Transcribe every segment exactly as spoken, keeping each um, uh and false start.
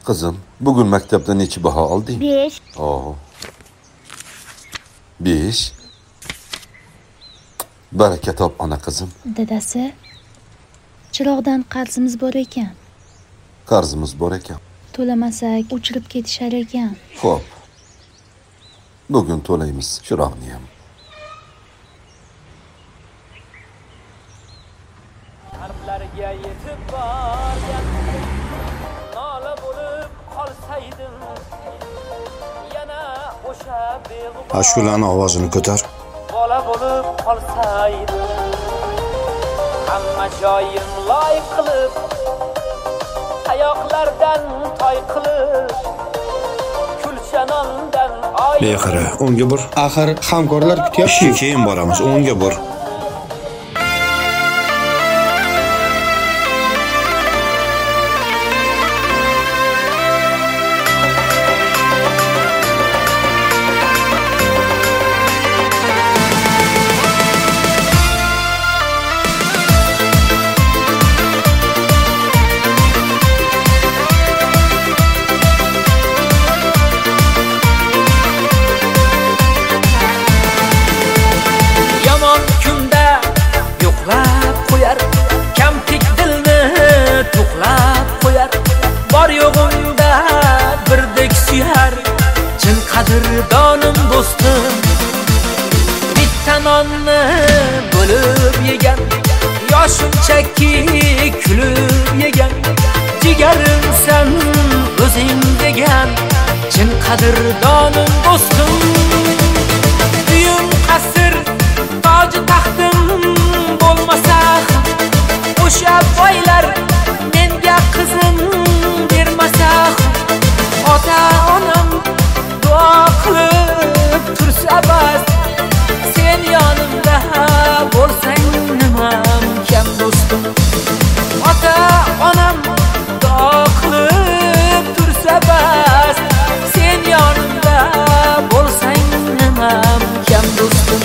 Kızım, bugün maktabda neçi baha aldın? Beş. Oo. Beş. Baraka top ana kızım. Dadasi, chiroqdan qarzimiz bor ekan. Qarzimiz bor ekan. To'lamasak o'chirib ketishar ekan. Xo'p. Bugun to'laymiz chiroqni ham. Qalblarga yetib borgan nola bo'lib qolsaydim yana o'sha beg'ubor Ashulani ovozini ko'tar. bola bo'lib qolsaydim hamma joyim loy qilib tayoqlardan toy qilib kulchanondan oy Bexira, o'ngga bor. Axir hamkorlar kutyapti. Keyin boramiz, o'ngga bor. Yomon kunda yo'qlab qo'yar, kamtik dilni to'qlab qo'yar, bor yo'g'imda birdek suyar, chin qadrdonim do'stim. Bitta nonni bo'lib yegan, yoshimchaki kulib yegan, jigarimsan o'zing degan, chin qadrdonim do'stim. Uyim qasr toji taxtim bo'lmasa o'sha boylar menga qizim bermasa ota onam duo qilib tursa bas sen yonimda bo'lsang nimam kam do'stim. Ota onam duo qilib tursa bas sen yonimda bo'lsang nimam kam do'stim.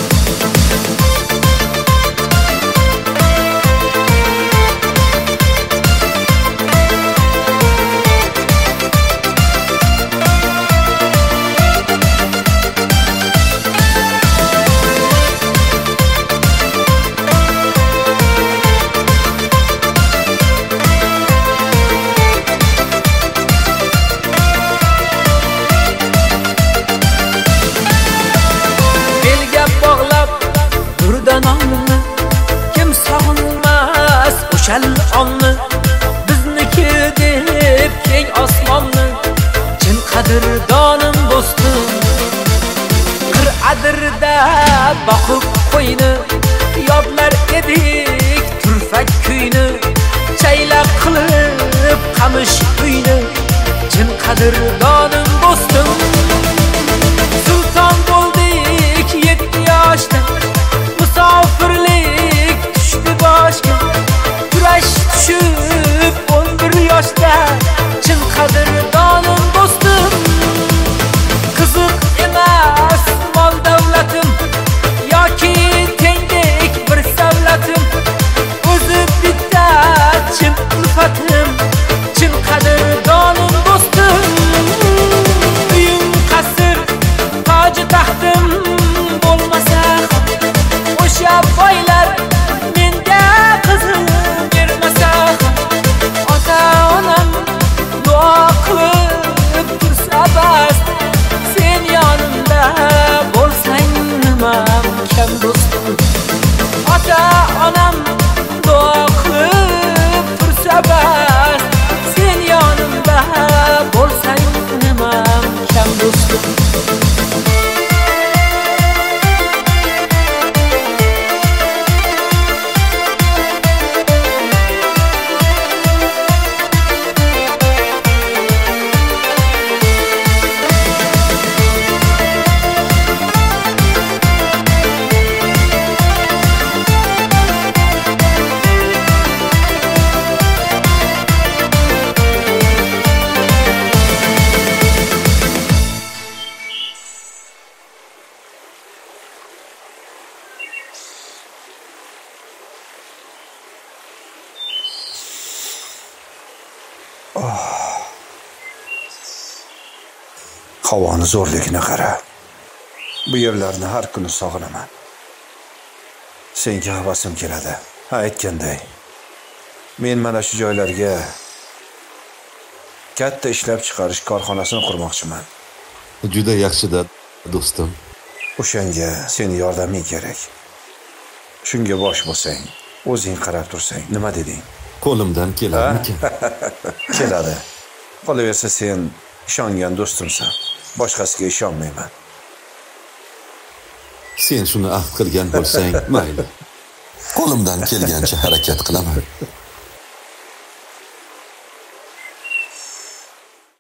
Belga bog'lab durdan onni kim sog'inmas o'shal onni, bizniki deb keng osmonni, chin qadrdonim do'stim. Qir'adirda boqib qo'yni yodlar edik turfak kuyni, chaylaq qilib qamish uyni, chin qadrdonim do'stim. Sulton bo'ldik yetti yoshda, musofirlik tushdi boshga, kurash tushib o'n bir yoshda, chin qadrdonim do'stim. Qiziq emas mol davlatim yoki tengdek bir savlatim, o'zi bitta chin ulfatim, chin qadrdonim do'stim. Uyim qasr toji taxtim bo'lmasa o'sha boylar menga qizim bermasa ota onam duo qilib tursa bas sen yonimda bo'lsang nimam kam do'stim. Ota onam duo qilib tursa bas sen yonimda bo'lsang nimam kam do'stim. Havoni zo'rligini qara. Bu yerlarni har kuni sog'inaman. Senga havasim keladi. Ha, aytganday. Men mana shu joylarga katta ishlab chiqarish korxonasini qurmoqchiman. Juda yaxshi-da, do'stim. O'shanga seni yordaming kerak. Shunga bosh bo'lsang, o'zing qarab tursang, nima deding? Qo'limdan kelarmikan? Keladi. Qolaversa sen ishongan do'stimsan. Boshqasiga ishonmayman. Sen shuni afv qilgan bo'lsang, mayli. Qo'limdan kelgancha harakat qilaman.